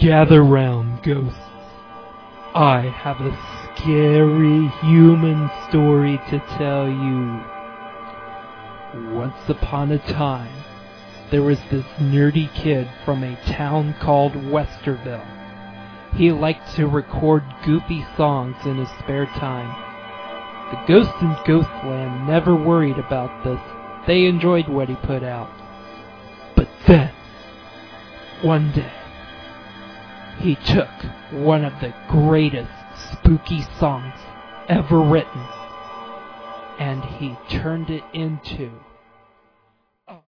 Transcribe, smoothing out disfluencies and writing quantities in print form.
Gather round, ghosts. I have a scary human story to tell you. Once upon a time, there was this nerdy kid from a town called Westerville. He liked to record goofy songs in his spare time. The ghosts in Ghostland never worried about this. They enjoyed what he put out. But then, one day, he took one of the greatest spooky songs ever written, and he turned it into